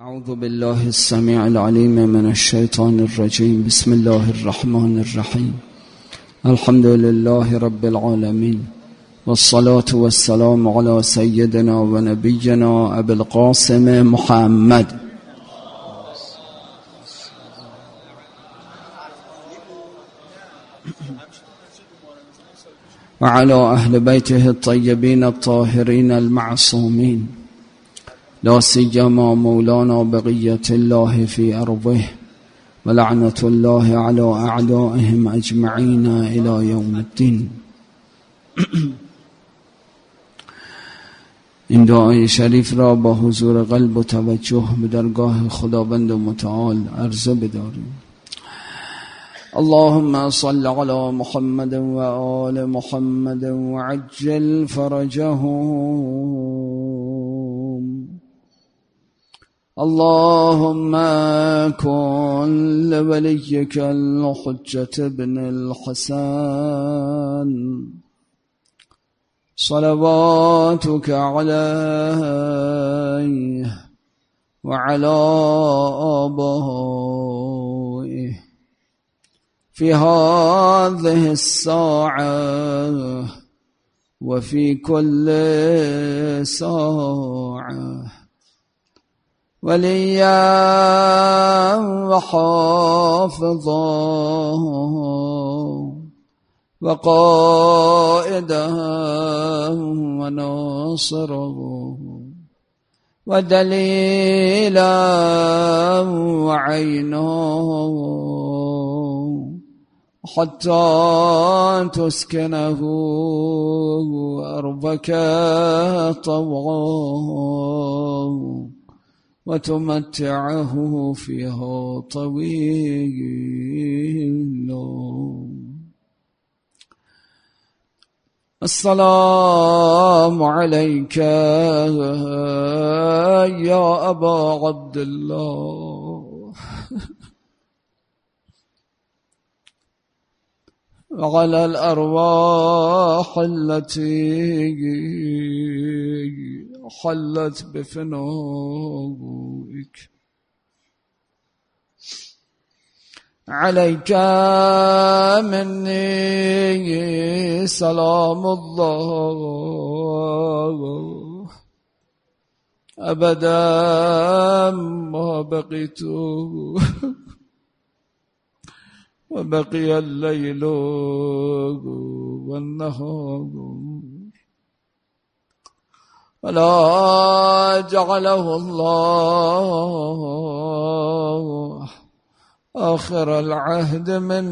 اعوذ بالله السميع العليم من الشيطان الرجيم. بسم الله الرحمن الرحيم. الحمد لله رب العالمين، والصلاة والسلام على سيدنا ونبينا أبي القاسم محمد وعلى أهل بيته الطيبين الطاهرين المعصومين، لا سيما مولانا بقية الله في أرضه، ولعنة الله على أعدائهم أجمعين إلى يوم الدين. این دعای شریف را با حضور قلب و توجه به درگاه خداوند متعال عرضه بداریم. اللهم صل على محمد و آل محمد وعجل فرجهم. اللهم كن لوليك الحجة بن الحسن صلواتك عليه وعلى آبائه في هذه الساعة وفي كل ساعة، وليا وحافظا وقائدا وناصرا ودليلا وعينا، حتى تسكنه أرضك طوعا وتمتعه فيها طويلا. السلام عليك يا أبا عبد الله وعلى الأرواح التي حلت بفنائك. عليك مني سلام الله أبدا ما بقيت وبقي الليل والنهار، ولا جعله الله آخر العهد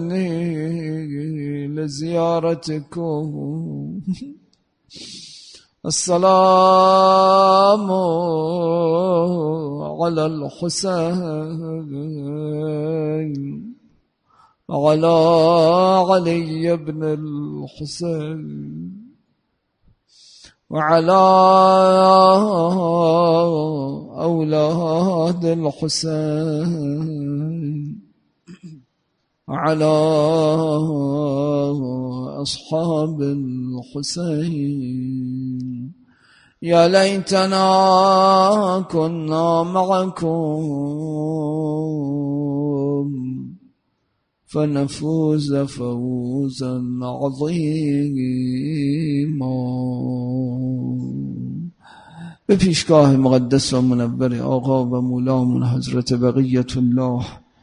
مني لزيارتكم. السلام على الحسين وعلى علي بن الحسين وعلى أولاد الحسين وعلى أصحاب الحسين. يا ليتنا كنا معكم فنفوز فوزا عظيما. به پیشگاه مقدس و منور آقا و مولامون حضرت بقیت الله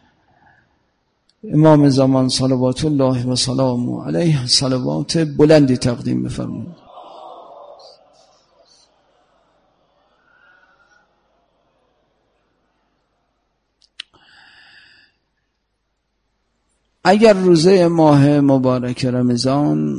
امام زمان صلوات الله و سلامه علیه صلوات بلندی تقدیم بفرمایید. اگر روزه ماه مبارک رمضان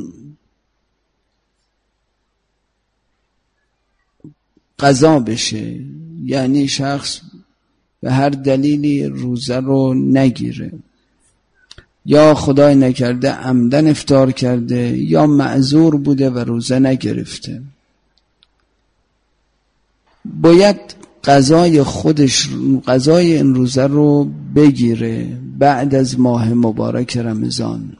قضا بشه، یعنی شخص به هر دلیلی روزه رو نگیره، یا خدای نکرده عمدن افطار کرده یا معذور بوده و روزه نگرفته، باید قضای این روزه رو بگیره بعد از ماه مبارک رمضان،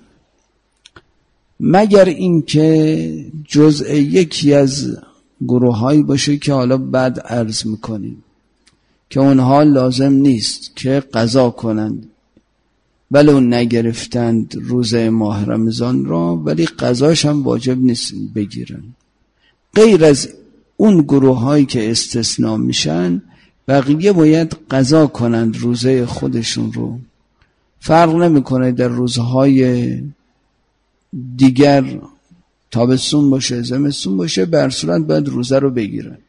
مگر اینکه جزء یکی از گروه‌هایی باشه که حالا بعد عرض میکنیم. که اونها لازم نیست که قضا کنند ولو نگرفتند روزه ماه رمضان را، ولی قضاش هم واجب نیست بگیرن. غیر از اون گروه هایی که استثناء میشن، بقیه باید قضا کنند روزه خودشون رو. فرق نمیکنه در روزهای دیگر تابستون باشه زمستون باشه، به هر صورت باید روزه رو بگیرن.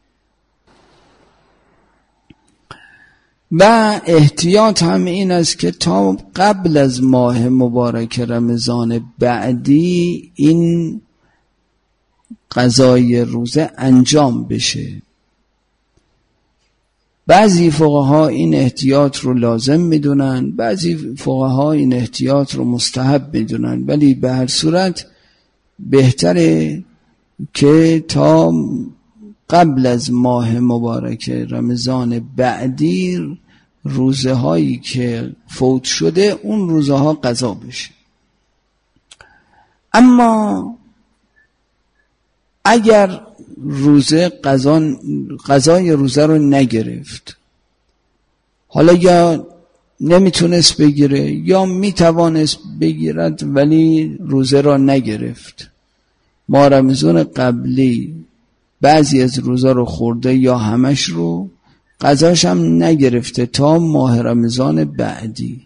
و احتیاط هم این است که تا قبل از ماه مبارک رمضان بعدی این قضای روزه انجام بشه. بعضی فقها این احتیاط رو لازم میدونن، بعضی فقها این احتیاط رو مستحب میدونن، ولی به هر صورت بهتره که تا قبل از ماه مبارک رمضان بعدی روزه هایی که فوت شده اون روزه ها قضا بشه. اما اگر روزه قضای روزه رو نگرفت، حالا یا نمیتونست بگیره یا میتوانست بگیرد ولی روزه را نگرفت، ماه رمضان قبلی بعضی از روزا رو خورده یا همش رو، قضاش هم نگرفته تا ماه رمضان بعدی،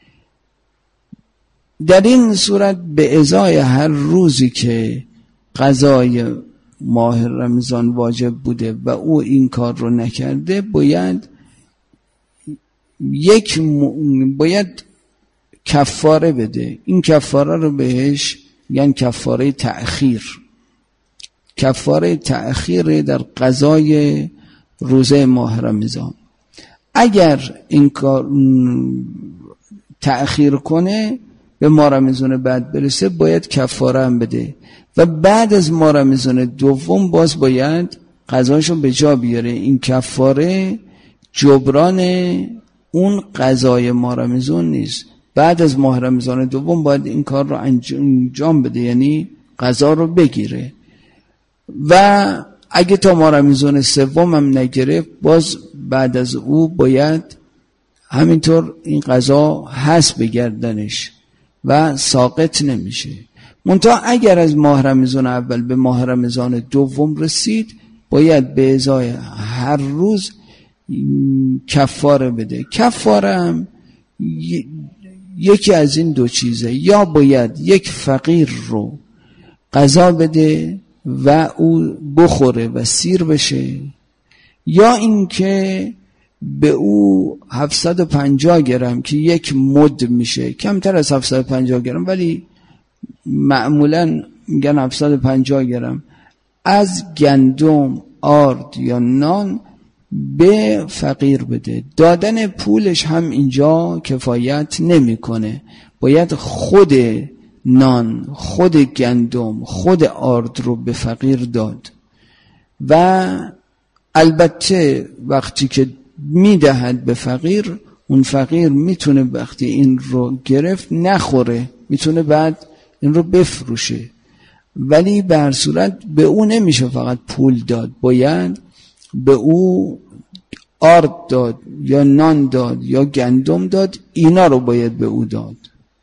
در این صورت به ازای هر روزی که قضای ماه رمضان واجب بوده و او این کار رو نکرده، باید کفاره بده. این کفاره رو بهش یعنی کفاره تأخیر. کفاره تأخیر در قضای روزه ماه رمضان. اگر این کار تأخیر کنه به ماه رمضان بعد برسه، باید کفاره هم بده و بعد از ماه رمضان دوم باز باید قضاشو به جا بیاره. این کفاره جبران اون قضای ماه رمضان نیست. بعد از ماه رمضان دوم باید این کار رو انجام بده، یعنی قضا رو بگیره. و اگه تا ماه رمضان سوم هم نگرفت، باز بعد از او باید همینطور این قضا هست بگردنش و ساقط نمیشه. منتها اگر از ماه رمضان اول به ماه رمضان دوم رسید، باید به ازای هر روز کفاره بده. کفاره هم یکی از این دو چیزه، یا باید یک فقیر رو قضا بده و او بخوره و سیر بشه، یا اینکه به او 750 گرم که یک مد میشه، کمتر از 750 گرم ولی معمولا میگن 750 گرم از گندم، آرد یا نان به فقیر بده. دادن پولش هم اینجا کفایت نمیکنه، باید خود نان، خود گندم، خود آرد رو به فقیر داد. و البته وقتی که میدهد به فقیر، اون فقیر میتونه وقتی این رو گرفت نخوره، میتونه بعد این رو بفروشه، ولی به هر صورت به او نمیشه فقط پول داد، باید به او آرد داد یا نان داد یا گندم داد، اینا رو باید به او داد.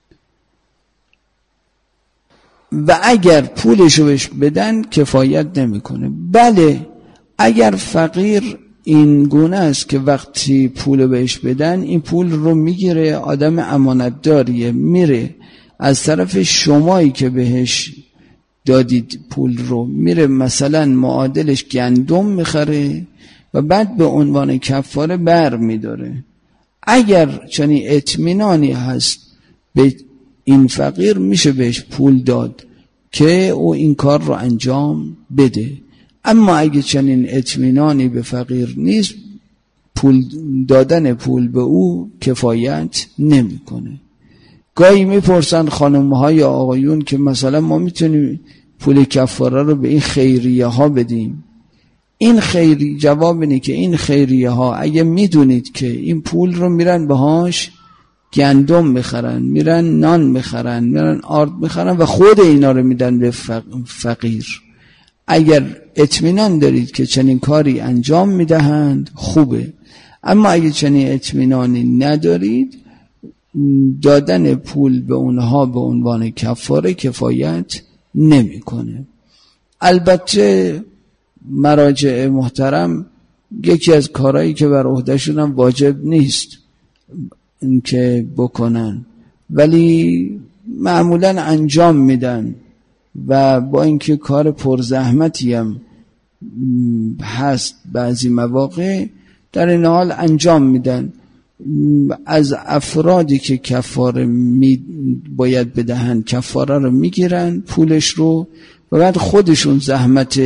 و اگر پولشو بهش بدن کفایت نمیکنه. بله، اگر فقیر این گونه است که وقتی پول بهش بدن، این پول رو میگیره، آدم امانتداریه، میره از طرف شمایی که بهش دادید پول رو، میره مثلا معادلش گندم میخره و بعد به عنوان کفاره بر میداره. اگر چنین اطمینانی هست به این فقیر، میشه بهش پول داد که او این کار رو انجام بده. اما اگه چنین اطمینانی به فقیر نیست، دادن پول به او کفایت نمیکنه. گاهی میپرسن خانم‌ها یا آقایون که مثلا ما میتونیم پول کفاره رو به این خیریه ها بدیم. این خیری جواب اینه که این خیریه ها اگه میدونید که این پول رو میرن بهاش گندم میخرن، میرن نان میخرن، میرن آرد میخرن و خود اینا رو میدن به فقیر، اگر اطمینان دارید که چنین کاری انجام میدهند خوبه. اما اگه چنین اطمینانی ندارید، دادن پول به اونها به عنوان کفاره کفایت نمیکنه. البته مراجع محترم یکی از کارهایی که بر عهدهشون هم واجب نیست این که بکنن، ولی معمولا انجام میدن و با اینکه کار پرزحمتی هم هست بعضی مواقع، در این حال انجام میدن. از افرادی که کفاره باید بدهن کفاره رو میگیرن، پولش رو، و بعد خودشون زحمت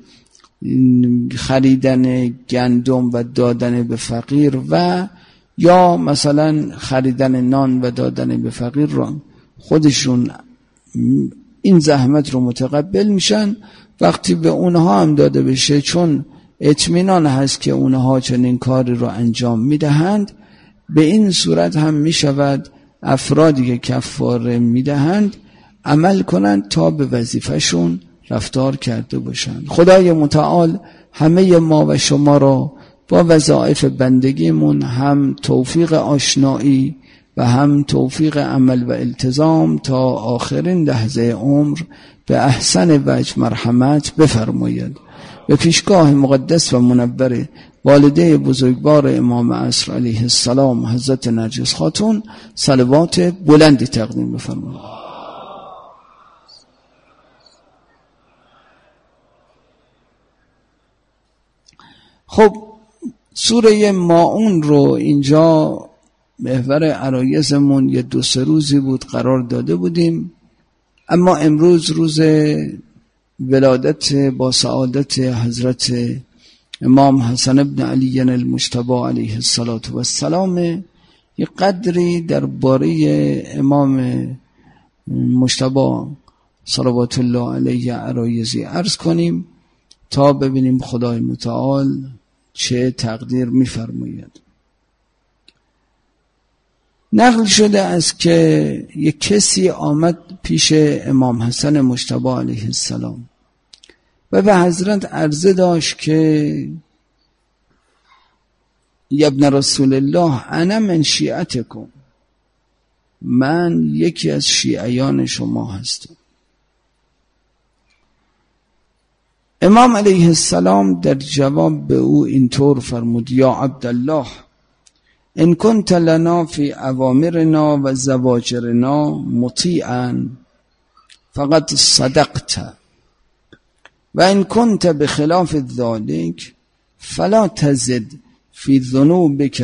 خریدن گندم و دادن به فقیر و یا مثلا خریدن نان و دادن به فقیر رو خودشون این زحمت رو متقبل میشن. وقتی به اونها هم داده بشه، چون اطمینان هست که اونها چنین کاری رو انجام میدهند، به این صورت هم میشود افرادی که کفاره میدهند عمل کنند تا به وظیفهشون رفتار کرده باشند. خدای متعال همه ما و شما را با وظایف بندگیمون هم توفیق آشنایی و هم توفیق عمل و التزام تا آخرین لحظه عمر به احسن وجه مرحمت بفرماید. به پیشگاه مقدس و منور والده بزرگوار امام عصر علیه السلام حضرت نرگس خاتون صلوات بلندی تقدیم بفرمایید. خب سوره ماعون رو اینجا محور عرایزمون یه 2-3 روزی بود قرار داده بودیم، اما امروز روز ولادت با سعادت حضرت امام حسن ابن علی المجتبی علیه السلام یه قدری درباره امام مجتبی صلوات الله علیه عرایزی عرض کنیم تا ببینیم خدای متعال چه تقدیر می‌فرماید. نقل شده است که یک کسی آمد پیش امام حسن مجتبی علیه السلام و به حضرت عرضه داشت که یا ابن رسول الله انا من شیعتکم، من یکی از شیعیان شما هستم. امام علیه السلام در جواب به او اینطور فرمود: یا عبدالله ان کنت لنا فی اوامرنا و زواجرنا مطیعا فقد صدقت و ان کنت بخلاف ذلك فلا تزد فی ذنوبک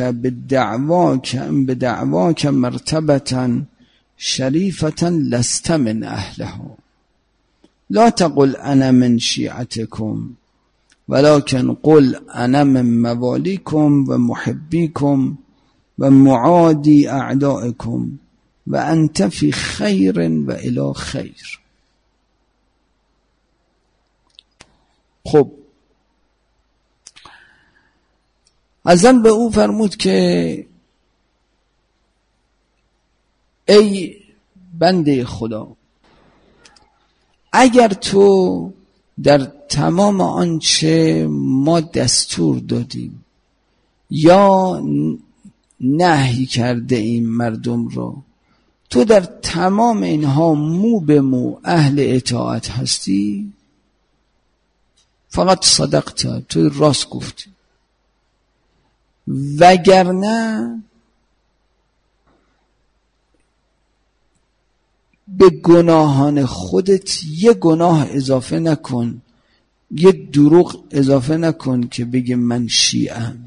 بدعواک مرتبة شریفة لست من اهلها لا تقل انا من شیعتکم ولكن قل انا من موالیکم و محبیکم و معادی اعدائکم و انت فی خیر و الی خیر. خب حضرت به او فرمود که ای بنده خدا، اگر تو در تمام آنچه ما دستور دادیم یا نهی کرده این مردم را، تو در تمام اینها مو به مو اهل اطاعت هستی، فقط صدقت، تو راست گفتی، وگرنه به گناهان خودت یه گناه اضافه نکن، یه دروغ اضافه نکن که بگی من شیعم.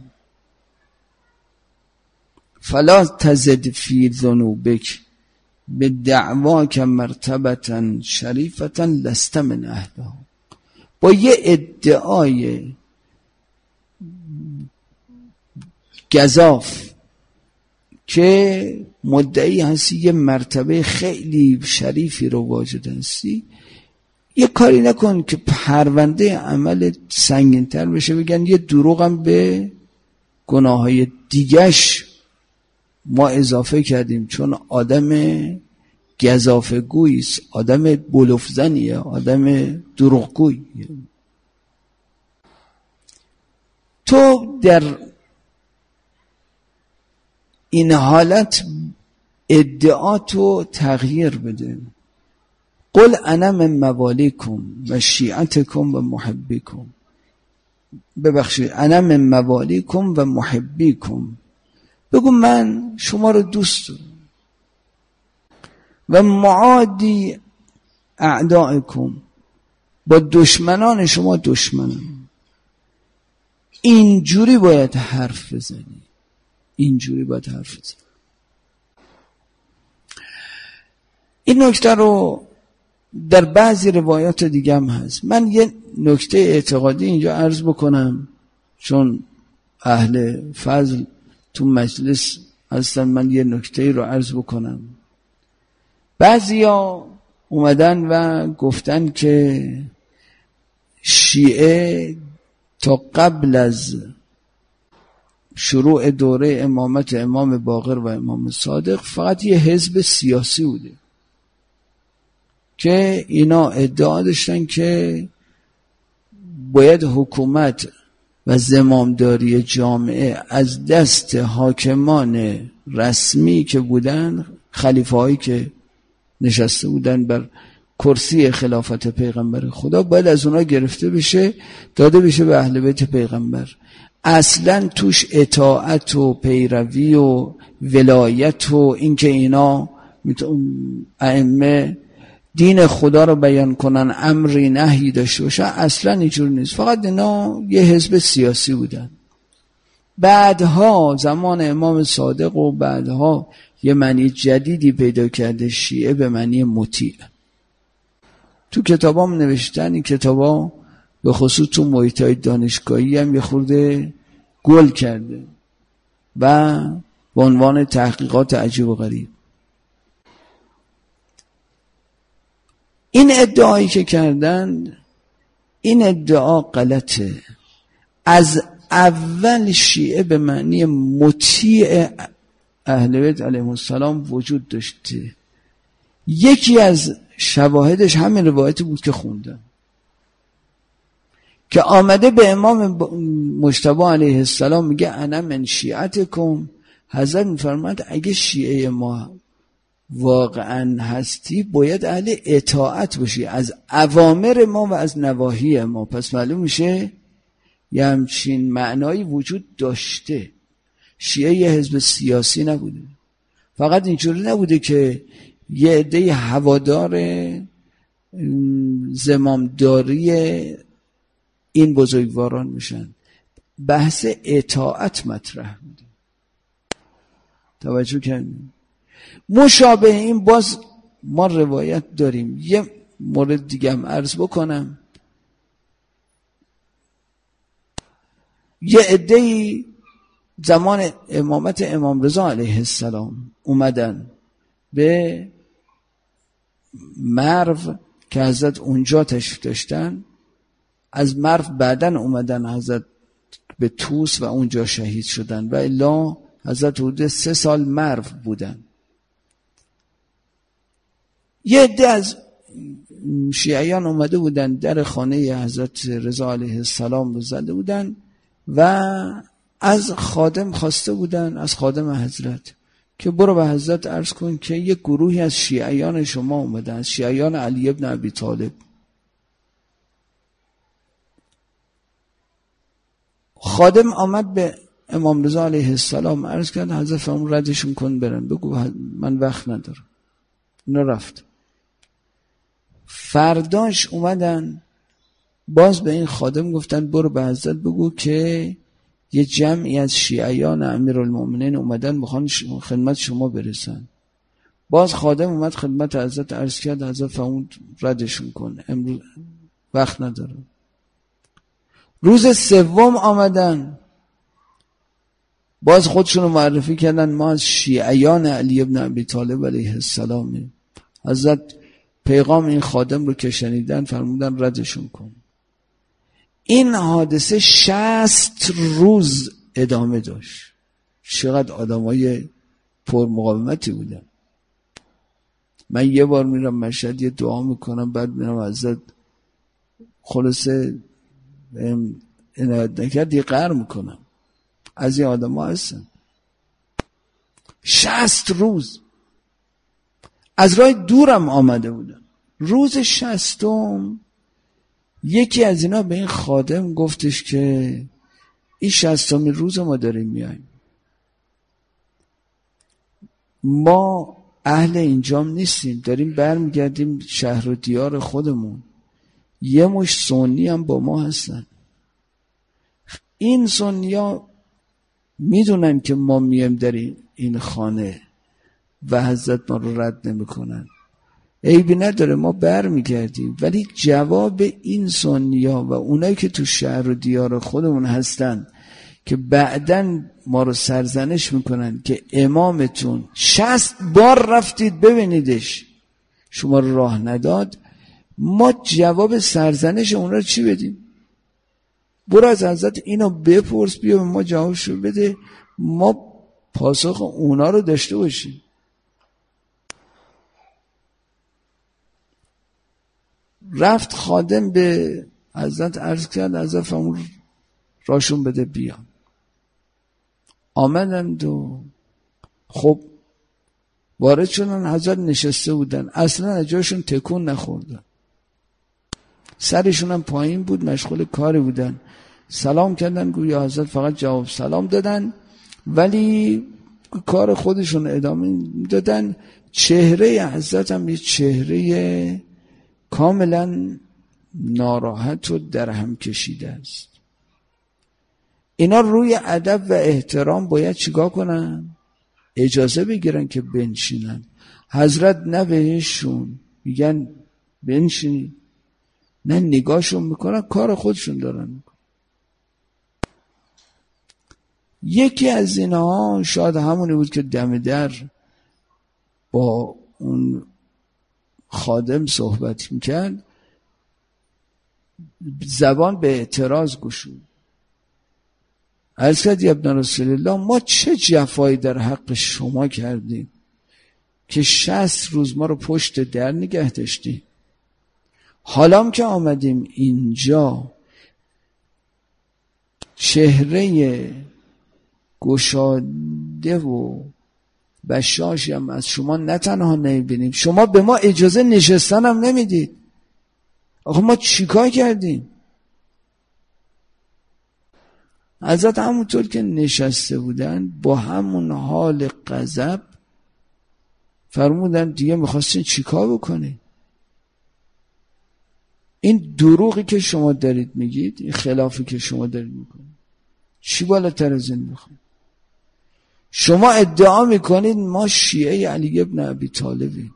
فلا تزد فی ذنوبک بدعواک مرتبة شریفة لست من اهلها. با یه ادعای گزاف که مدعی هستی یه مرتبه خیلی شریفی رو واجد هستی، یه کاری نکن که پرونده عمل سنگین‌تر بشه، بگن یه دروغم به گناههای دیگش ما اضافه کردیم، چون آدم گزافه گویست، آدم بلوفزنیه، آدم دروغگویه. تو در این حالت ادعاتو تغییر بده. قل انا من موالیکم و شیعتکم و محبیکم. ببخشید، انا من موالیکم و محبیکم. بگو من شما رو دوست دارم و معادی اعدائکم، با دشمنان شما دشمنم. اینجوری باید حرف بزنی، اینجوری باید حرف بزنی. این نکته رو در بعضی روایات دیگه هم هست. من یه نکته اعتقادی اینجا عرض بکنم، چون اهل فضل تو مجلس هستن، من یه نکته رو عرض بکنم. بعضیا اومدن و گفتن که شیعه تا قبل از شروع دوره امامت امام باقر و امام صادق فقط یه حزب سیاسی بوده که اینا ادعا داشتن که باید حکومت و زمامداری جامعه از دست حاکمان رسمی که بودن، خلیفه هایی که نشسته بودن بر کرسی خلافت پیغمبر خدا، باید از اونا گرفته بشه، داده بشه به اهل بیت پیغمبر. اصلا توش اطاعت و پیروی و ولایت و اینکه اینا ائمه دین خدا رو بیان کنن، امری نهی داشته باشن، اصلا اینجور نیست. فقط اینا یه حزب سیاسی بودن. بعدها زمان امام صادق و بعدها یه معنی جدیدی پیدا کرده شیعه، به معنی مطیع. تو کتابام نوشتن، این کتابا به خصوص تو محیطای دانشگاهی هم یه خورده گل کرده و به عنوان تحقیقات عجیب و غریب. این ادعایی که کردن، این ادعا غلطه. از اول شیعه به معنی مطیع اهل بیت علیهم السلام وجود داشته. یکی از شواهدش همین روایتی بود که خوندم، که آمده به امام مجتبی علیه السلام میگه انا من شیعتکم. حضرت میفرماد اگه شیعه ما واقعا هستی باید اهل اطاعت باشی از اوامر ما و از نواهی ما. پس معلوم میشه یه همچین معنایی وجود داشته. شیعه یه حزب سیاسی نبوده، فقط اینجوری نبوده که یه عده هوادار زمامداری این بزرگواران میشن. بحث اطاعت مطرح بوده. توجه کردیم؟ مشابه این باز ما روایت داریم. یه مورد دیگه هم عرض بکنم. یه عده‌ای زمان امامت امام رضا علیه السلام اومدن به مرو که حضرت اونجا تشریف داشتن. از مرو بعدن اومدن حضرت به طوس و اونجا شهید شدن و الا حضرت حدود 3 سال مرو بودن. یه عده از شیعیان اومده بودن در خانه حضرت رضا علیه السلام رو زده بودن و از خادم خواسته بودن، از خادم حضرت، که برو به حضرت عرض کن که یک گروهی از شیعیان شما اومدن، از شیعیان علی ابن ابی طالب. خادم آمد به امام رضا علیه السلام عرض کرد، حضرت فرمود ردشون کن برن، بگو من وقت ندارم. اونا رفت. فرداش اومدن باز به این خادم گفتن برو به حضرت بگو که یه جمعی از شیعیان امیرالمومنین اومدن میخوان خدمت شما برسن. باز خادم اومد خدمت حضرت عرض کرد، حضرت فرمود ردشون کن، امروز وقت ندارم. روز سوم آمدن باز خودشونو معرفی کردن، ما از شیعیان علی ابن ابی طالب علیه السلام. حضرت پیغام این خادم رو که شنیدن فرمودن ردشون کن. این حادثه 60 روز ادامه داشت. چقدر آدمای پر مقاومتی بودن. من یه بار میرم مشهد یه دعا میکنم، بعد میرم حضرت خلاصه عنایت نکرد یه قهر میکنم. از این آدم ها هستن. 60 روز از راه دورم آمده بودن. روز 60م یکی از اینا به این خادم گفتش که این 60مین روز ما داریم میایم، ما اهل اینجام نیستیم، داریم برمیگردیم شهر و دیار خودمون، یه مش سنی هم با ما هستن. این سنی ها میدونن که ما میم در این خانه و حضرت ما رو رد نمی کنن، عیبی نداره، ما برمیگردیم. ولی جواب این سنی ها و اونایی که تو شهر و دیار خودمون هستن که بعدن ما رو سرزنش میکنن که امامتون 60 بار رفتید ببینیدش شما رو راه نداد، ما جواب سرزنش اون رو چی بدیم؟ برو از حضرت اینو بپرس، بیا به ما جوابشو بده، ما پاسخ اونا رو داشته باشیم. رفت خادم به حضرت عرض کرد حضرت فرمود راشون بده بیان. آمدند و خب وارد شدن، حضرت نشسته بودن، اصلا از جاشون تکون نخوردن، سرشون هم پایین بود، مشغول کاری بودن. سلام کردن، گویا حضرت فقط جواب سلام دادن ولی کار خودشون ادامه دادن. چهره حضرت هم یه چهره کاملا ناراحت و در هم کشیده است. اینا روی ادب و احترام باید چیکار کنن؟ اجازه بگیرن که بنشینن. حضرت نه بهشون میگن بنشینی، نه نگاهشون میکنن، کار خودشون دارن میکنن. یکی از اینها شاید همونی بود که دم در با اون خادم صحبت میکرد، زبان به اعتراض گشود. عرض کرد یا ابن رسول الله، ما چه جفایی در حق شما کردیم که 60 روز ما رو پشت در نگه داشتیم؟ حالا که آمدیم اینجا چهره گشاده و بشاشی هم از شما نه تنها نمیبینیم، شما به ما اجازه نشستن هم نمیدید. آخه ما چیکار کردیم؟ حضرت همونطور که نشسته بودن با همون حال غضب فرمودن دیگه میخواستین چیکار بکنید؟ این دروغی که شما دارید میگید، این خلافی که شما دارید میکنید، چی بالاتر از این میخواید؟ شما ادعا میکنید ما شیعه علی ابن ابی طالبیم.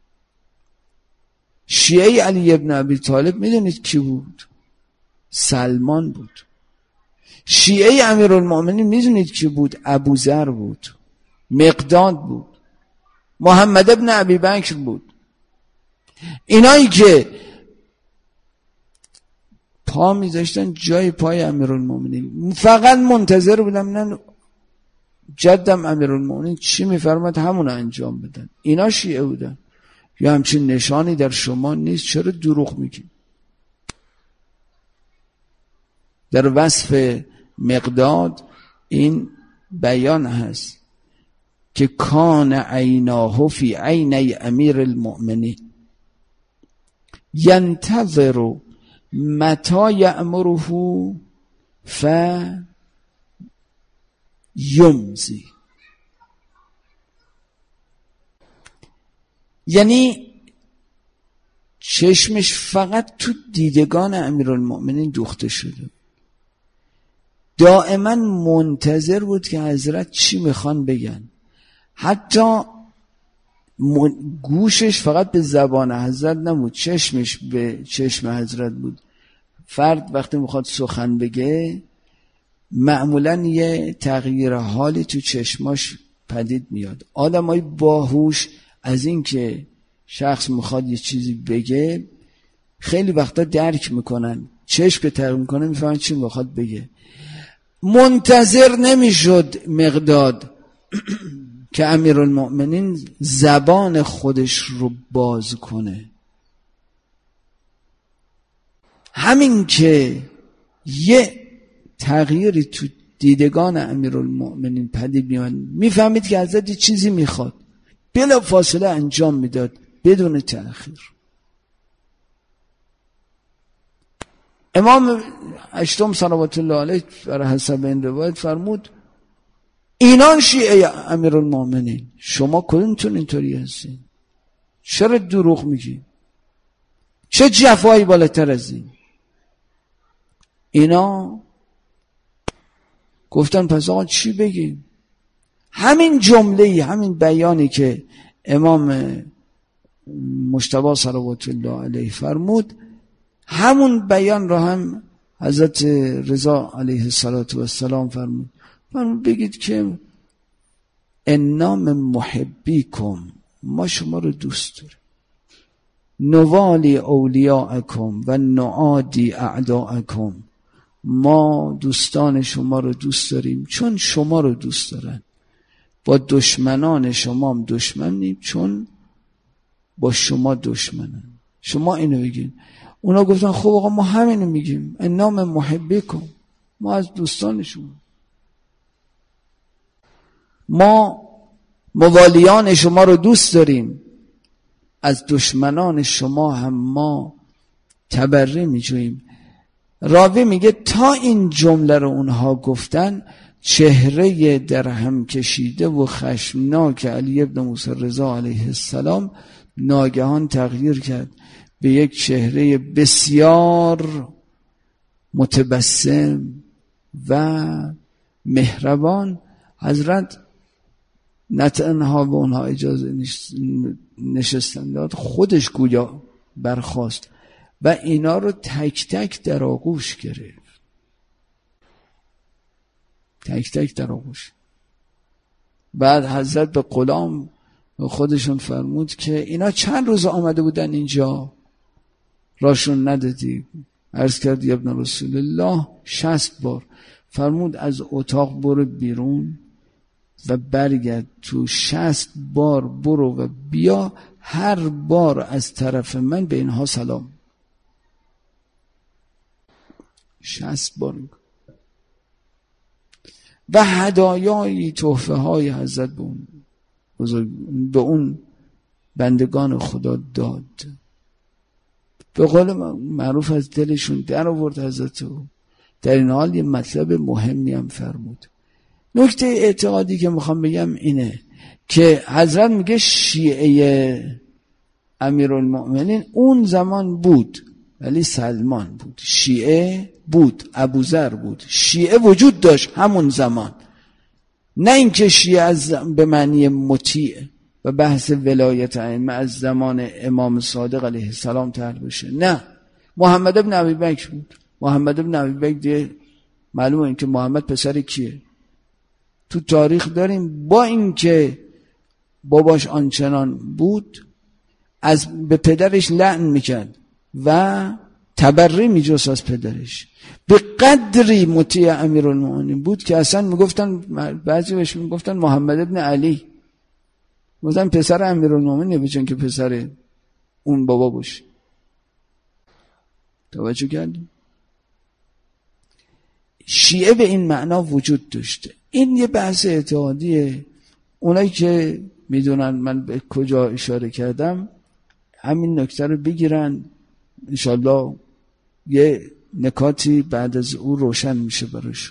شیعه علی ابن ابی طالب میدونید کی بود؟ سلمان بود. شیعه امیرالمؤمنین میدونید کی بود؟ ابوذر بود، مقداد بود، محمد ابن ابی بکر بود. اینایی که پا میذاشتن جای پای امیرالمؤمنین، فقط منتظر بودم نه جدم امیرالمؤمنین چی میفرماد همون انجام بدن. اینا شیعه بودن. یا همچین نشانی در شما نیست، چرا دروغ میگی؟ در وصف مقداد این بیان هست که کان عیناه فی عینی امیر المؤمنین ینتظر متی یأمره فیمضی. یعنی چشمش فقط تو دیدگان امیرالمؤمنین دوخته شده، دائما منتظر بود که حضرت چی میخوان بگن. حتی گوشش فقط به زبان حضرت نبود، چشمش به چشم حضرت بود. فرد وقتی میخواد سخن بگه معمولا یه تغییر حالی تو چشماش پدید میاد. آدمای باهوش از این که شخص میخواد یه چیزی بگه خیلی وقتا درک میکنن، چشم که تغییر میکنه میفهمن چی میخواد بگه. منتظر نمیشد مقداد که امیرالمؤمنین زبان خودش رو باز کنه. همین که یه تغییری تو دیدگان امیرالمؤمنین پدید میاد، میفهمید که حضرت چیزی میخواد، بلا فاصله انجام میداد بدون تأخیر. امام هشتم صلوات الله علیه بر حسب این روایت فرمود اینان شیعه امیرالمؤمنین، شما کدومتون اینطوری هستین؟ چرا دروغ میگی؟ چه جفایی بالاتر از این؟ اینا گفتن پس آقا چی بگیم؟ همین جمله، همین بیانی که امام مجتبی صلوات الله علیه فرمود، همون بیان را هم حضرت رضا علیه السلام فرمود. بگید که انا من محبیکم، ما شما رو دوست داریم، نوالی اولیاءکم و نعادی اعداءکم، ما دوستان شما رو دوست داریم چون شما رو دوست دارن، با دشمنان شما هم دشمنیم چون با شما دشمنن. شما اینو بگید. اونا گفتن خب آقا ما همینو میگیم، انا من محبیکم، ما از دوستان شما، ما موالیان شما رو دوست داریم، از دشمنان شما هم ما تبری میجوییم. راوی میگه تا این جمله رو اونها گفتن، چهره در هم کشیده و خشمناک علی ابن موسی رضا علیه السلام ناگهان تغییر کرد به یک چهره بسیار متبسم و مهربان. حضرت نه تنها به اونها اجازه نشستن داد، خودش گویا برخاست و اینا رو تک تک در آغوش گرفت، تک تک در آغوش. بعد حضرت به غلام خودشون فرمود که اینا چند روز آمده بودن اینجا، راشون ندادی؟ عرض کرد یا ابن رسول الله 60 بار. فرمود از اتاق برو بیرون و برگرد تو، 60 بار برو و بیا، هر بار از طرف من به اینها سلام. 60 بار. و هدایای تحفه های حضرت به اون بندگان خدا داد. به قول معروف از دلشون در آورد حضرت. در این حال یه مطلب مهمی هم فرمود. نکته اعتقادی که میخوام بگم اینه که حضرت میگه شیعه امیرالمؤمنین اون زمان بود ولی سلمان بود، شیعه بود، ابوذر بود، شیعه وجود داشت همون زمان، نه اینکه شیعه از به معنی مطیع و بحث ولایت ائمه از زمان امام صادق علیه السلام طرح بشه. نه، محمد ابن ابی بکر بود. محمد ابن ابی بکر دیگه معلومه این که محمد پسر کیه تو تاریخ داریم، با اینکه باباش آنچنان بود از به پدرش لعن میکرد و تبری میجوست از پدرش، به قدری مطیع امیرالمؤمنین بود که اصلا میگفتن، بعضی بهش میگفتن محمد ابن علی، مثلا پسر امیرالمؤمنین بچن که پسر اون بابا باشه. توجه کردیم؟ شیعه به این معنا وجود داشته. این یه بحث اعتقادیه. اونایی که میدونن من به کجا اشاره کردم همین نکته رو بگیرن، انشالله یه نکاتی بعد از او روشن میشه براش.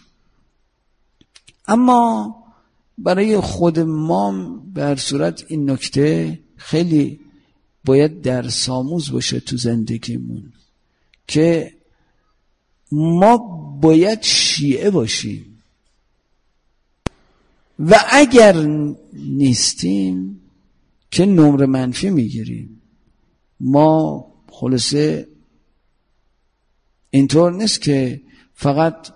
اما برای خود ما به هر صورت این نکته خیلی باید درس آموز باشه تو زندگیمون که ما باید شیعه باشیم و اگر نیستیم که نمره منفی میگیریم. ما خلاصه اینطور نیست که فقط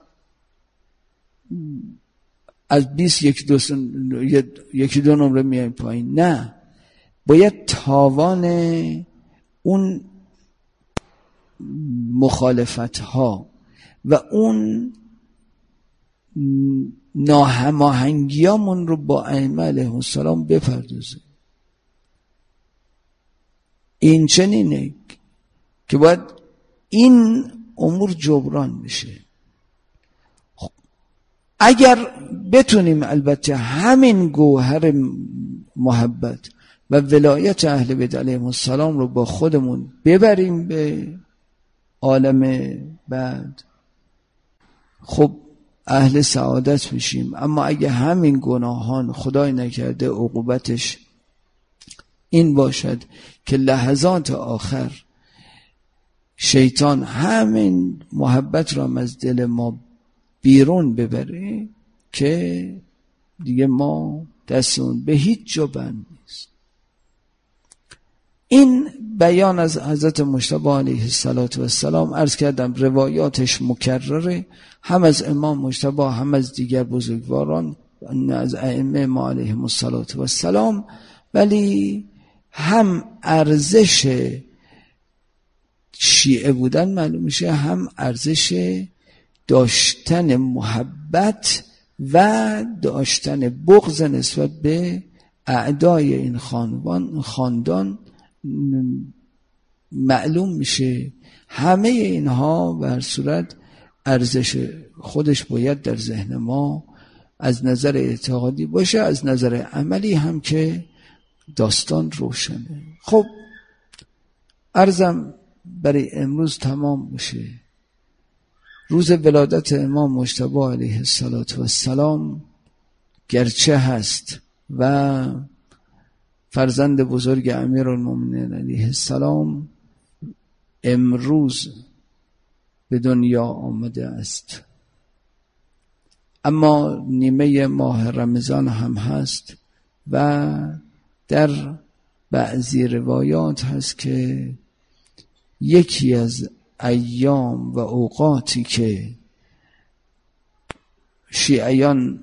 از 20 یکی دو نمره میایم پایین، نه، باید تاوان اون مخالفت ها و اون ناهماهنگیامون رو با ائمه علیهم السلام بپردازیم. این چنینه که باید این امور جبران میشه. اگر بتونیم البته همین گوهر محبت و ولایت اهل بیت علیهم السلام رو با خودمون ببریم به عالم بعد، خب اهل سعادت میشیم. اما اگه همین گناهان خدای نکرده عقوبتش این باشد که لحظات آخر شیطان همین محبت را از دل ما بیرون ببره، که دیگه ما دستمون به هیچ جا بند نیست. این بیان از حضرت مجتبی علیه السلام عرض کردم روایاتش مکرره، هم از امام مجتبی هم از دیگر بزرگواران از ائمه ما علیهم السلام، ولی هم ارزش شیعه بودن معلوم میشه، هم ارزش داشتن محبت و داشتن بغض نسبت به اعدای این خاندان معلوم میشه. همه اینها به هر صورت ارزش خودش باید در ذهن ما از نظر اعتقادی باشه، از نظر عملی هم که داستان روشنه. خب عرضم برای امروز تمام بشه. روز ولادت امام مجتبی علیه السلام گرچه هست و فرزند بزرگ امیرالمومنین علیه السلام امروز به دنیا آمده است، اما نیمه ماه رمضان هم هست و در بعضی روایات هست که یکی از ایام و اوقاتی که شیعیان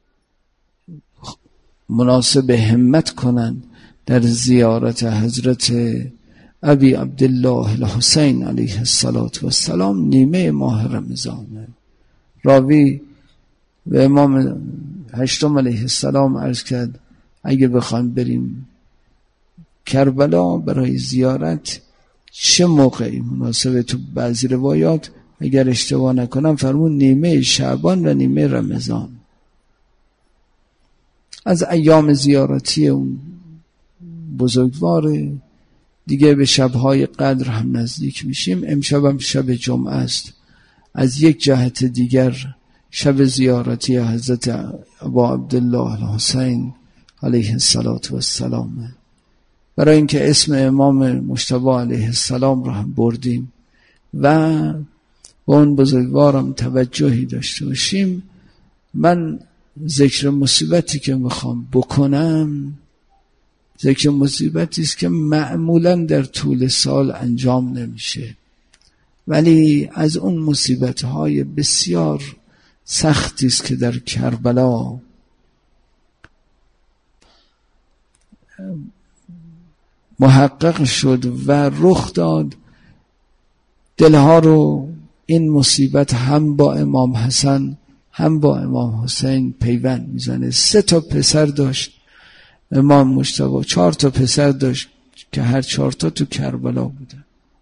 مناسب همت کنند در زیارت حضرت ابی عبدالله الحسین علیه السلام نیمه ماه رمضانه. راوی به امام هشتم علیه السلام عرض کرد اگه بخوایم بریم کربلا برای زیارت چه موقعی مناسبه؟ تو بعضی روایات اگر اشتباه نکنم فرمون نیمه شعبان و نیمه رمضان. از ایام زیارتی اون بزرگواره دیگه. به شبهای قدر هم نزدیک میشیم. امشب هم شب جمعه است. از یک جهت دیگر شب زیارتی حضرت ابا عبدالله الحسین علیه السلام. برای اینکه اسم امام مجتبی علیه السلام رو هم بردیم و با اون بزرگوارم توجهی داشته باشیم، من ذکر مصیبتی که میخوام بکنم ذکر مصیبتی است که معمولا در طول سال انجام نمیشه، ولی از اون مصیبت‌های بسیار سختی است که در کربلا محقق شد و رخ داد. دلها رو این مصیبت هم با امام حسن هم با امام حسین پیوند میزنه. 3 پسر داشت امام مجتبی، 4 پسر داشت که هر 4 تو کربلا بودن.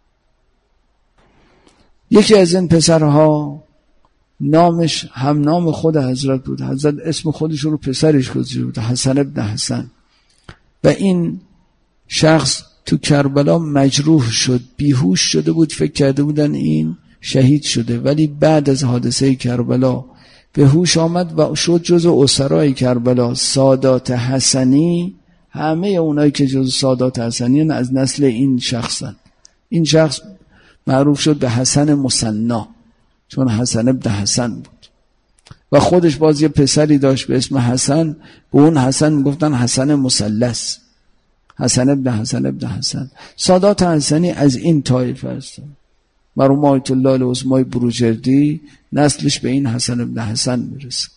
یکی از این پسرها نامش هم نام خود حضرت بود. حضرت اسم خودش رو پسرش گذاشته بود، حسن ابن حسن. و این شخص تو کربلا مجروح شد، بیهوش شده بود، فکر کرده بودن این شهید شده، ولی بعد از حادثه کربلا به هوش آمد و شد جزو اسرای کربلا. سادات حسنی، همه اونایی که جزو سادات حسنی از نسل این شخصن. این شخص معروف شد به حسن مثنا چون حسن ابن حسن بود و خودش باز یه پسری داشت به اسم حسن. به اون حسن میگفتن حسن مثلث، حسن ابن حسن. سادات حسنی از این طایفه هستن. مرحوم آیت الله العظمای بروجردی نسلش به این حسن ابن حسن میرسه.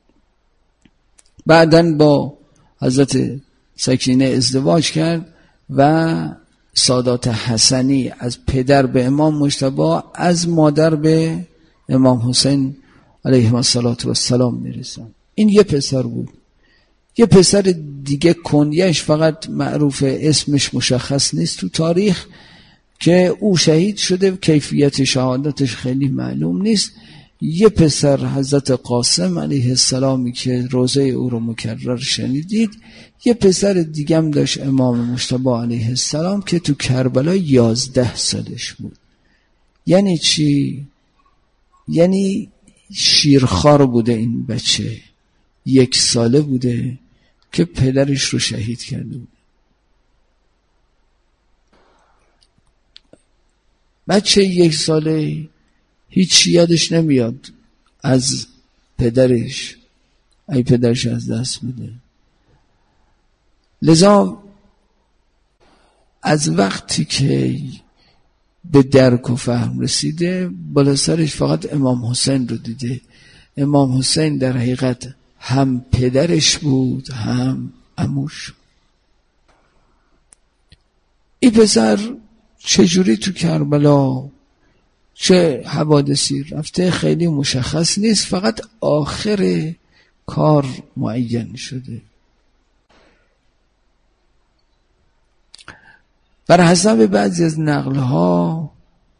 بعدن با حضرت سکینه ازدواج کرد و سادات حسنی از پدر به امام مجتبی، از مادر به امام حسین علیه السلام میرسن. این یه پسر بود. یه پسر دیگه کنیش فقط معروف، اسمش مشخص نیست تو تاریخ، که او شهید شده، کیفیت شهادتش خیلی معلوم نیست. یه پسر حضرت قاسم علیه السلامی که روزه او رو مکرر شنیدید، یه پسر دیگم داشت امام مجتبی علیه السلام که تو کربلا 11 سالش بود. یعنی چی؟ یعنی شیرخوار بوده این بچه، 1 ساله بوده که پدرش رو شهید کرده بود. بچه 1 ساله هیچ یادش نمیاد از پدرش، ای پدرش از دست بده. لذا از وقتی که به درک و فهم رسیده، بالا سرش فقط امام حسین رو دیده. امام حسین در حقیقت هم پدرش بود هم عموش. این پسر چجوری تو کربلا چه حوادثی رفته خیلی مشخص نیست، فقط آخر کار معین شده. بر حسب بعضی از نقلها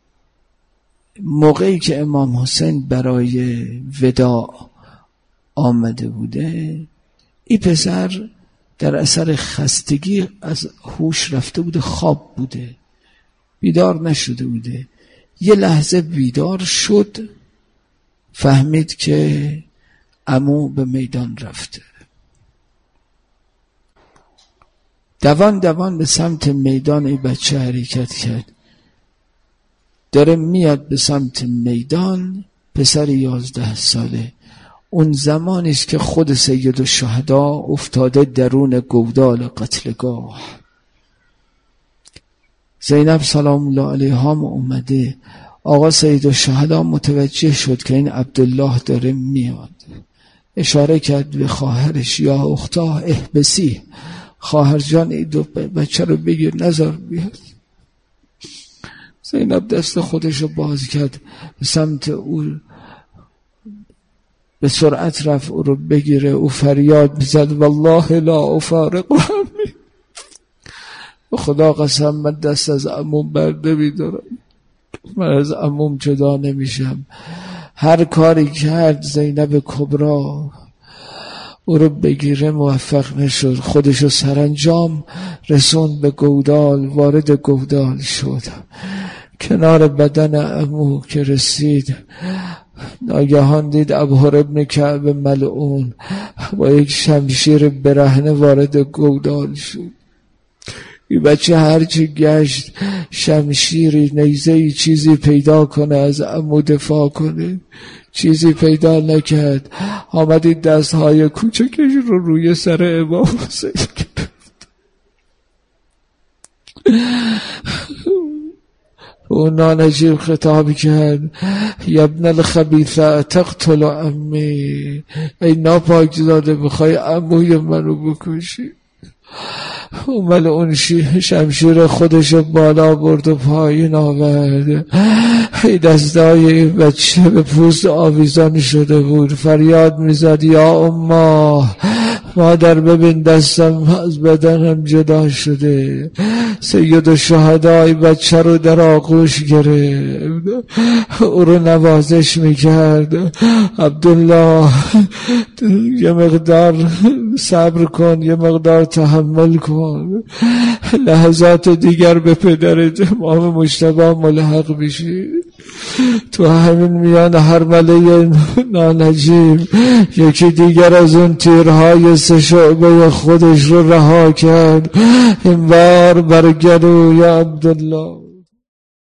موقعی که امام حسین برای وداع آمده بوده، این پسر در اثر خستگی از هوش رفته بوده، خواب بوده، بیدار نشده بوده. یه لحظه بیدار شد، فهمید که عمو به میدان رفته. دوان دوان به سمت میدان این بچه حرکت کرد. داره میاد به سمت میدان، پسر 11 ساله. اون زمانیست که خود سید الشهدا افتاده درون گودال قتلگاه. زینب سلام الله علیها اومده. آقا سید الشهدا متوجه شد که این عبدالله داره میاد، اشاره کرد به خواهرش، یا اختا احبسی، خواهر جان این دو بچه رو بگیر نذار بیاد. زینب دست خودش رو باز کرد به سمت او، به سرعت رفت او رو بگیره. او فریاد میزد والله لا افارق عمی، خدا قسم من دست از عموم برده میدارم، من از عموم جدا نمیشم. هر کاری کرد زینب کبرا او رو بگیره موفق نشد. خودشو سرانجام رسوند به گودال، وارد گودال شد. کنار بدن عمو که رسید، ناگهان دید ابهر ابن کعب ملعون با یک شمشیر برهنه وارد گودال شد. این بچه هرچی گشت شمشیری، نیزه‌ای، چیزی پیدا کنه از عمو دفاع کنه، چیزی پیدا نکرد. آمد این دستهای کوچکش رو روی سر امام حسین گرفت. اون نانجیب خطاب کرد یا ابن الخبیثه تقتل عمی، ای ناپاک زاده بخوای عموی منو بکشی. اومد اون شمشیر خودش بالا برد و پایین آورد. دستای بچه به پوست آویزان شده بود. فریاد میزد یا اما، مادر ببین دستم از بدنم جدا شده. سید الشهدای بچه رو در آغوش گرفت، او رو نوازش میکرد. عبدالله یه مقدار صبر کن، یه مقدار تحمل کن، لحظات دیگر به پدرت امام مجتبی ملحق بشی. تو همین میان حرمله نانجیب یکی دیگر از اون تیرهای 3 شعبه خودش رو رها کرد، این بار بر گلوی عبدالله.